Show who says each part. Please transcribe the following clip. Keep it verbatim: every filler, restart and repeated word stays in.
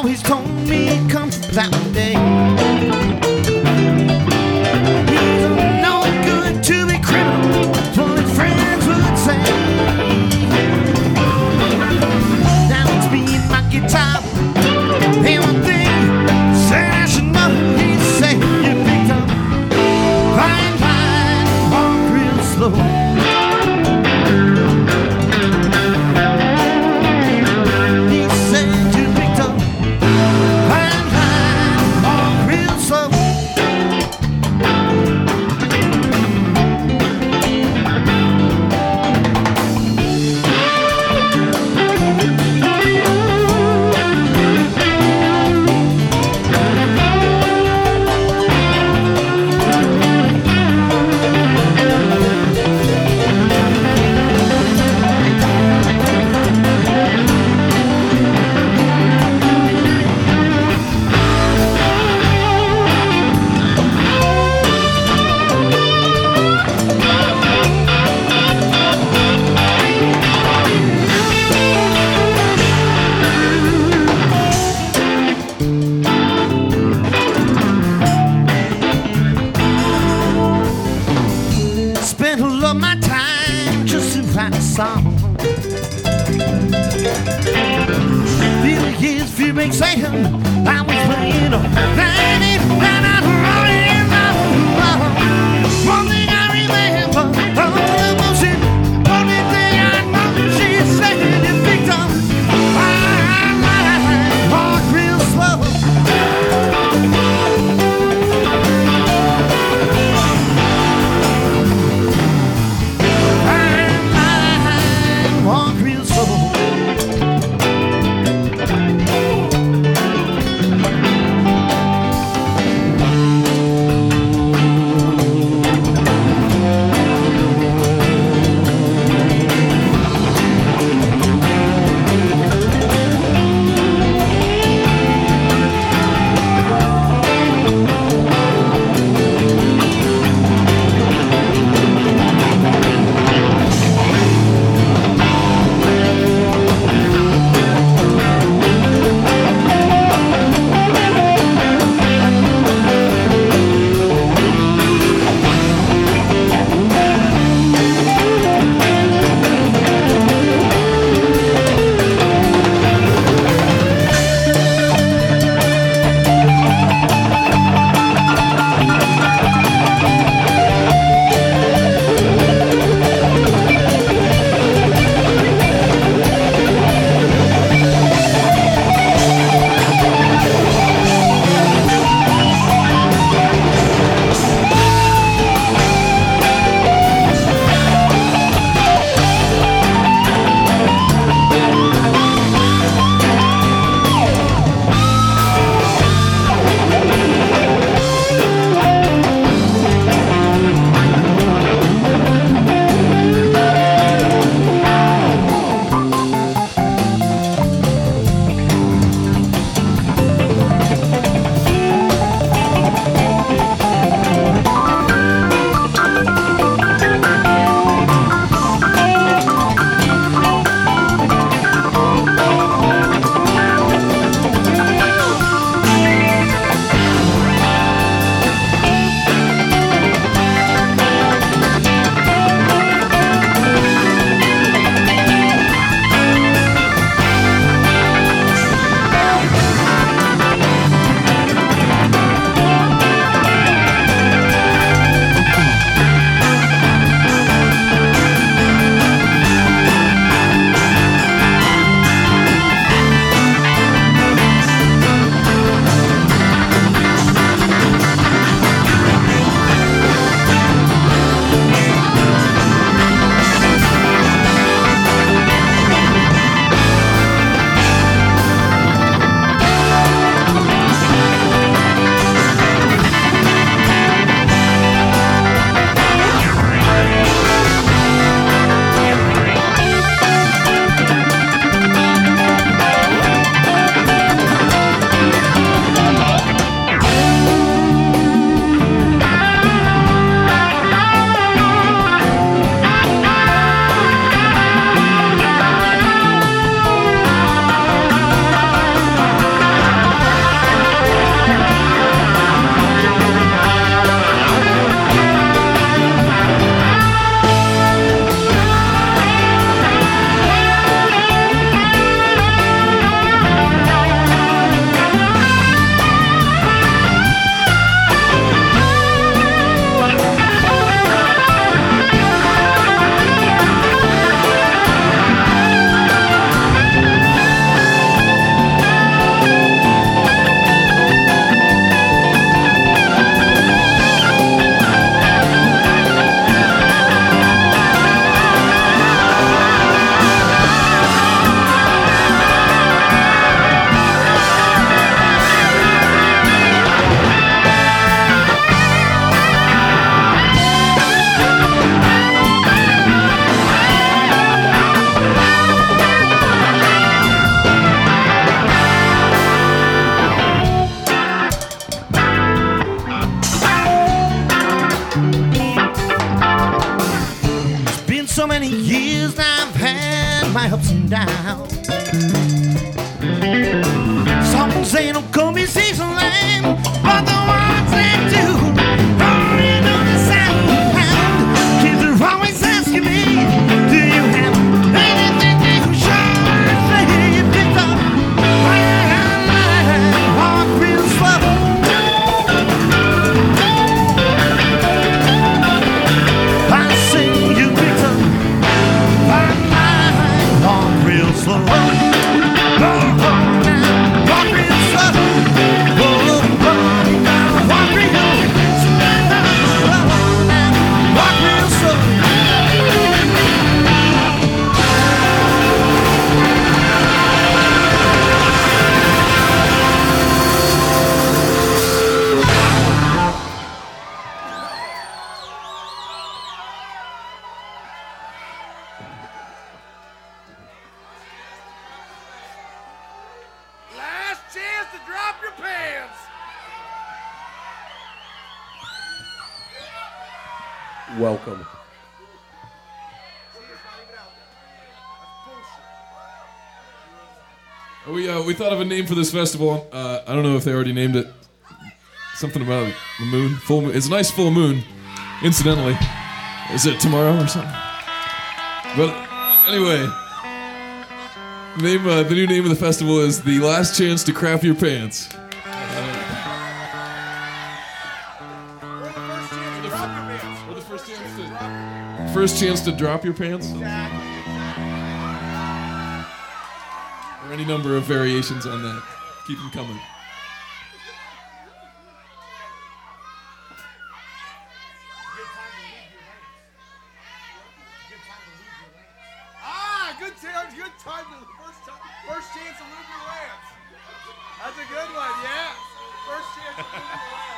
Speaker 1: always told me it comes that one day. He's no good to be criminal, what his friends would say. Now it's me and my guitar, and one thing said I should know. He said you picked up fine, fine, walk real slow. ups and downs. Some say don't call me season lame, but the ones that do are in on the sound. Kids are always asking me, do you have anything to show? I say you picked up my walk real slow. I say you picked up my walk real slow. Oh, oh, now walk real slow. Oh, oh, now walk real slow. Now walk real slow.
Speaker 2: Last chance to drop your pants.
Speaker 3: Welcome.
Speaker 4: We uh, we thought of a name for this festival. Uh, I don't know if they already named it. Something about the moon. Full moon. It's a nice full moon. Incidentally, is it tomorrow or something? But anyway, name uh, the new name of the festival is The Last Chance to Crap Your Pants. Or the first chance to first chance to drop your pants. Or any number of variations on that. Keep them coming.
Speaker 2: Ah, good time, good time to first time, first chance to lose your lance. That's a good one, yeah. First chance to lose your lance.